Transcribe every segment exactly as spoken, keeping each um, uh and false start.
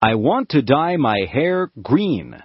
I want to dye my hair green.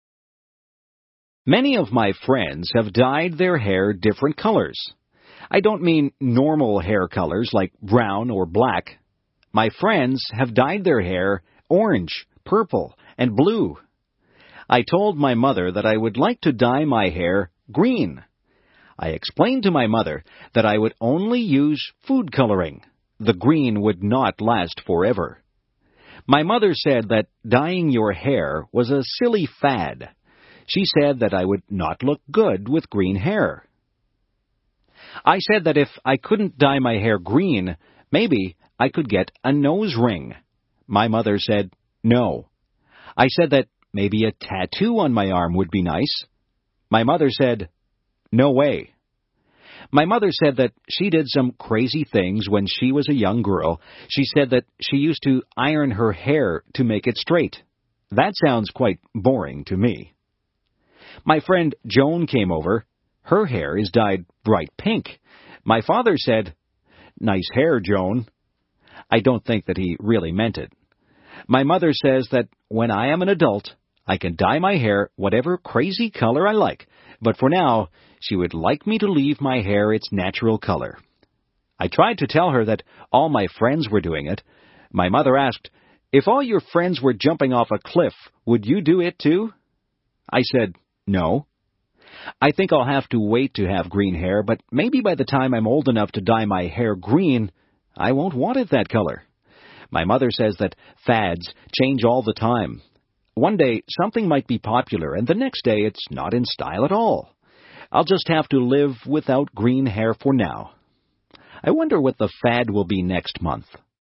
Many of my friends have dyed their hair different colors. I don't mean normal hair colors like brown or black. My friends have dyed their hair orange, purple, and blue. I told my mother that I would like to dye my hair green. I explained to my mother that I would only use food coloring. The green would not last forever. My mother said that dyeing your hair was a silly fad. She said that I would not look good with green hair. I said that if I couldn't dye my hair green, maybe I could get a nose ring. My mother said no. I said that maybe a tattoo on my arm would be nice. My mother said, no way. My mother said that she did some crazy things when she was a young girl. She said that she used to iron her hair to make it straight. That sounds quite boring to me. My friend Joan came over. Her hair is dyed bright pink. My father said, nice hair, Joan. I don't think that he really meant it. My mother says that when I am an adult, I can dye my hair whatever crazy color I like, but for now, she would like me to leave my hair its natural color. I tried to tell her that all my friends were doing it. My mother asked, if all your friends were jumping off a cliff, would you do it too? I said, no. I think I'll have to wait to have green hair, but maybe by the time I'm old enough to dye my hair green, I won't want it that color. My mother says that fads change all the time. One day, something might be popular, and the next day it's not in style at all. I'll just have to live without green hair for now. I wonder what the fad will be next month.